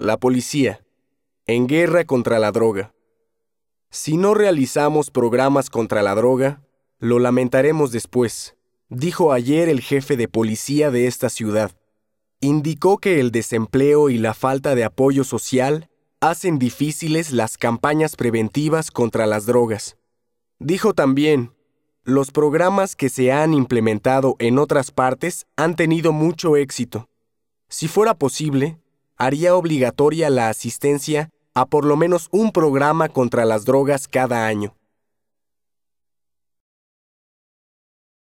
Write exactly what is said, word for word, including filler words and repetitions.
La policía, en guerra contra la droga. Si no realizamos programas contra la droga, lo lamentaremos después, dijo ayer el jefe de policía de esta ciudad. Indicó que el desempleo y la falta de apoyo social hacen difíciles las campañas preventivas contra las drogas. Dijo también, los programas que se han implementado en otras partes han tenido mucho éxito. Si fuera posible, haría obligatoria la asistencia a por lo menos un programa contra las drogas cada año.